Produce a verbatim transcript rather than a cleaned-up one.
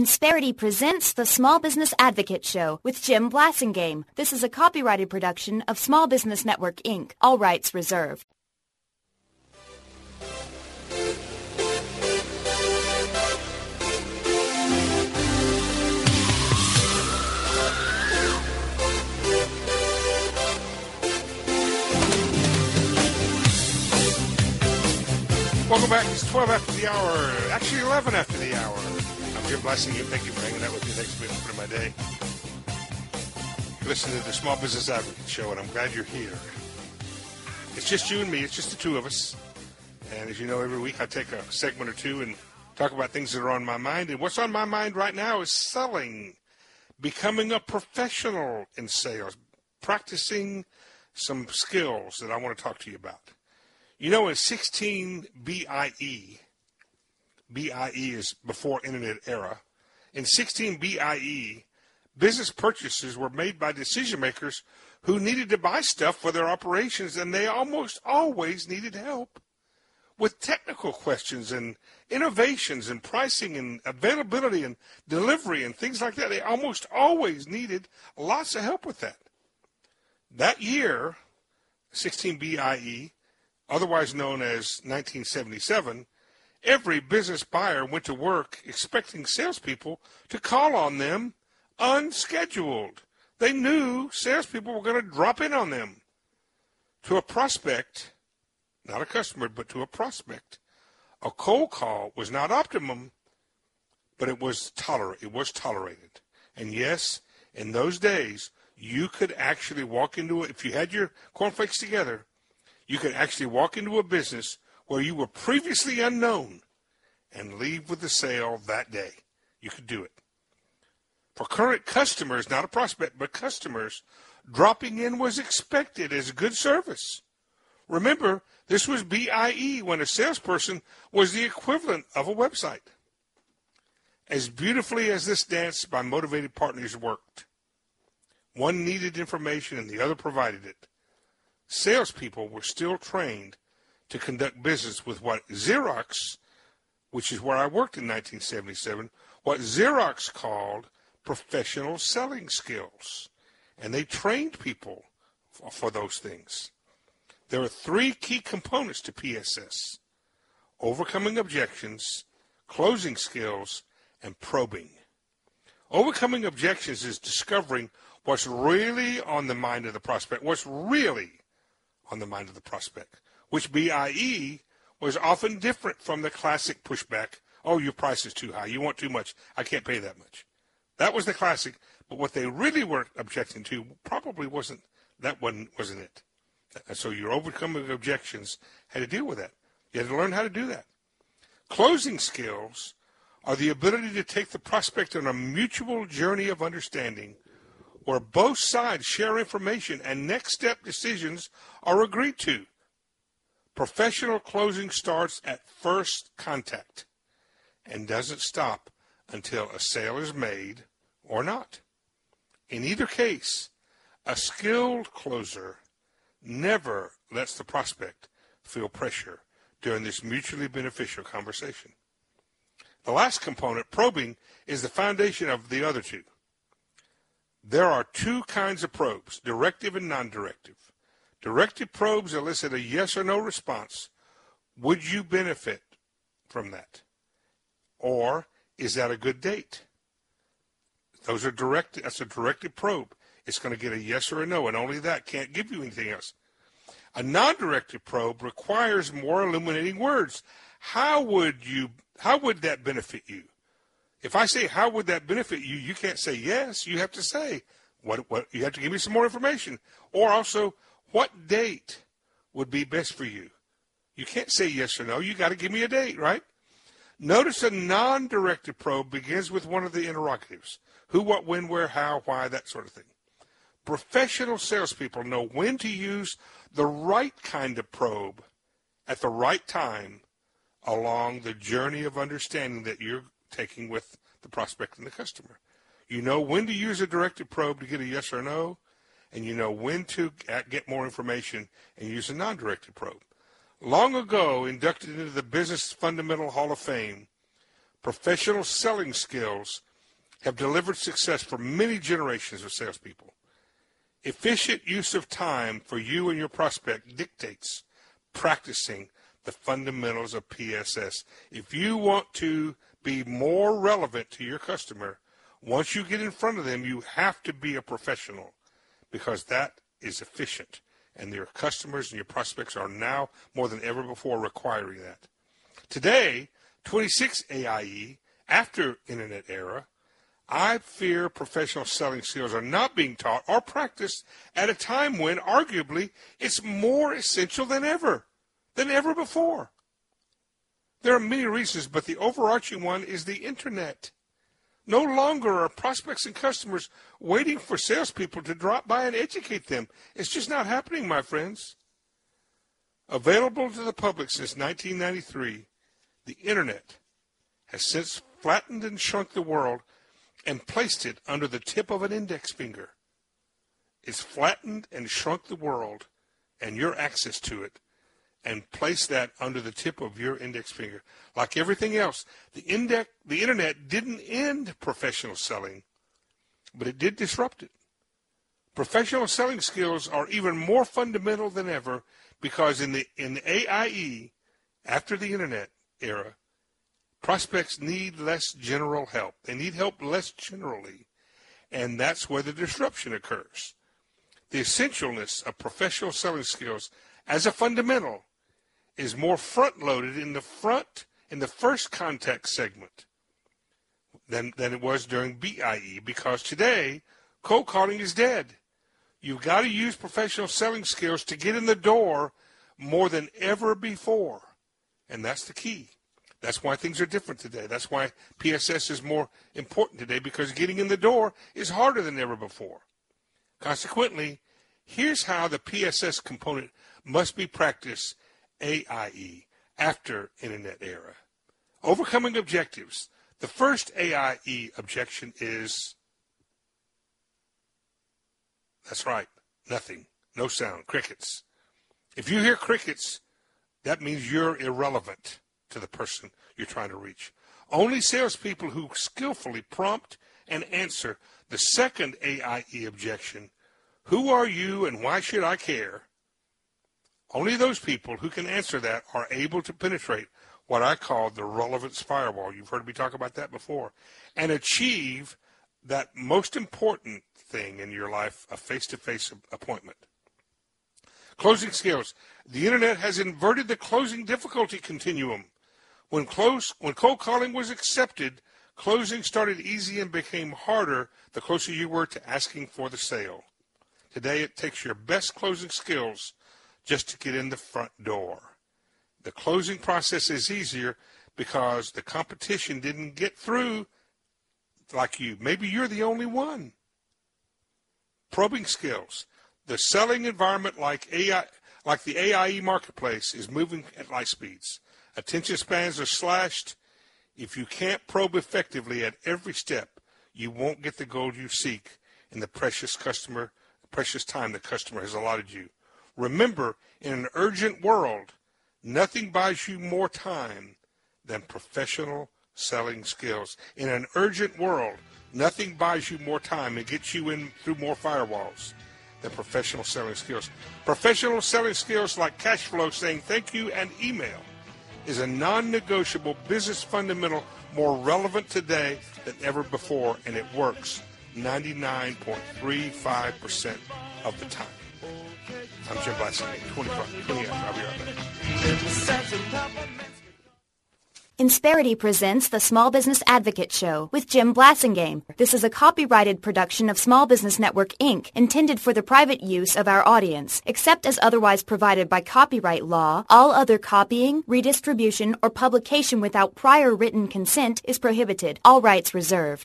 Insperity presents the Small Business Advocate Show with Jim Blasingame. This is a copyrighted production of Small Business Network, Incorporated. All rights reserved. Welcome back. It's twelve after the hour. Actually, eleven after the hour. I'm Jim Blasingame. Thank you for hanging out with me. Thanks for being part of my day. Listen to the Small Business Advocate Show, and I'm glad you're here. It's just you and me. It's just the two of us. And as you know, every week I take a segment or two and talk about things that are on my mind. And what's on my mind right now is selling, becoming a professional in sales, practicing some skills that I want to talk to you about. You know, in sixteen B I E, B I E is before internet era, in sixteen B I E, business purchases were made by decision makers who needed to buy stuff for their operations, and they almost always needed help with technical questions and innovations and pricing and availability and delivery and things like that. They almost always needed lots of help with that. That year, sixteen B I E, otherwise known as nineteen seventy-seven, every business buyer went to work expecting salespeople to call on them unscheduled. They knew salespeople were going to drop in on them. To a prospect, not a customer, but to a prospect, a cold call was not optimum, but it was toler- it was tolerated. And yes, in those days, you could actually walk into it, if you had your cornflakes together, you could actually walk into a business where you were previously unknown and leave with the sale that day. You could do it. For current customers, not a prospect, but customers, dropping in was expected as good service. Remember, this was B I E when a salesperson was the equivalent of a website. As beautifully as this dance by motivated partners worked, one needed information and the other provided it. Salespeople were still trained to conduct business with what Xerox, which is where I worked in nineteen seventy-seven, what Xerox called professional selling skills. And they trained people for, for those things. There are three key components to P S S: overcoming objections, closing skills, and probing. Overcoming objections is discovering what's really on the mind of the prospect, what's really on the mind of the prospect, which B I E was often different from the classic pushback. Oh, your price is too high. You want too much. I can't pay that much. That was the classic, but what they really were objecting to probably wasn't, that wasn't, wasn't it. And so your overcoming objections had to deal with that. You had to learn how to do that. Closing skills are the ability to take the prospect on a mutual journey of understanding where both sides share information and next step decisions are agreed to. Professional closing starts at first contact and doesn't stop until a sale is made or not. In either case, a skilled closer never lets the prospect feel pressure during this mutually beneficial conversation. The last component, probing, is the foundation of the other two. There are two kinds of probes, directive and non-directive. Directive probes elicit a yes or no response. Would you benefit from that? Or is that a good date? Those are direct. That's a directive probe. It's going to get a yes or a no, and only that. Can't give you anything else. A non-directive probe requires more illuminating words. How would you? How would that benefit you? If I say, how would that benefit you, you can't say yes. You have to say, what, what, you have to give me some more information. Or also, what date would be best for you? You can't say yes or no. You got to give me a date, right? Notice a non-directive probe begins with one of the interrogatives. Who, what, when, where, how, why, that sort of thing. Professional salespeople know when to use the right kind of probe at the right time along the journey of understanding that you're taking with the prospect and the customer. You know when to use a directed probe to get a yes or no, and you know when to get more information and use a non-directed probe. Long ago, inducted into the Business Fundamental Hall of Fame, professional selling skills have delivered success for many generations of salespeople. Efficient use of time for you and your prospect dictates practicing the fundamentals of P S S. If you want to be more relevant to your customer, once you get in front of them, you have to be a professional, because that is efficient. And your customers and your prospects are now more than ever before requiring that. Today, twenty-six A I E, after Internet era, I fear professional selling skills are not being taught or practiced at a time when, arguably, it's more essential than ever, than ever before. There are many reasons, but the overarching one is the Internet. No longer are prospects and customers waiting for salespeople to drop by and educate them. It's just not happening, my friends. Available to the public since nineteen ninety-three, the Internet has since flattened and shrunk the world and placed it under the tip of an index finger. It's flattened and shrunk the world and your access to it, and placed that under the tip of your index finger. Like everything else, the, index, the Internet didn't end professional selling, but it did disrupt it. Professional selling skills are even more fundamental than ever, because in the, in the A I E, after the Internet era, prospects need less general help. They need help less generally, and that's where the disruption occurs. The essentialness of professional selling skills as a fundamental is more front-loaded in the front, in the first contact segment than, than it was during B I E, because today, cold calling is dead. You've got to use professional selling skills to get in the door more than ever before, and that's the key. That's why things are different today. That's why P S S is more important today, because getting in the door is harder than ever before. Consequently, here's how the P S S component must be practiced A I E, after Internet era. Overcoming objectives. The first A I E objection is, that's right, nothing, no sound, crickets. If you hear crickets, that means you're irrelevant to the person you're trying to reach. Only salespeople who skillfully prompt and answer the second A I E objection, who are you and why should I care? Only those people who can answer that are able to penetrate what I call the relevance firewall. You've heard me talk about that before. And achieve that most important thing in your life, a face-to-face appointment. Closing skills. The Internet has inverted the closing difficulty continuum. When, close, when cold calling was accepted, closing started easy and became harder the closer you were to asking for the sale. Today, it takes your best closing skills just to get in the front door. The closing process is easier because the competition didn't get through like you. Maybe you're the only one. Probing skills. The selling environment, like A I, like the A I E marketplace, is moving at light speeds. Attention spans are slashed. If you can't probe effectively at every step, you won't get the goal you seek in the precious customer, precious time the customer has allotted you. Remember, in an urgent world, nothing buys you more time than professional selling skills. In an urgent world, nothing buys you more time and gets you in through more firewalls than professional selling skills. Professional selling skills like cash flow, saying thank you, and email is a non-negotiable business fundamental, more relevant today than ever before, and it works ninety-nine point three five percent of the time. I'm Jim Blasingame, twenty-five, twenty after. I'll be right back. Insperity presents the Small Business Advocate Show with Jim Blasingame. This is a copyrighted production of Small Business Network, Incorporated, intended for the private use of our audience. Except as otherwise provided by copyright law, all other copying, redistribution, or publication without prior written consent is prohibited. All rights reserved.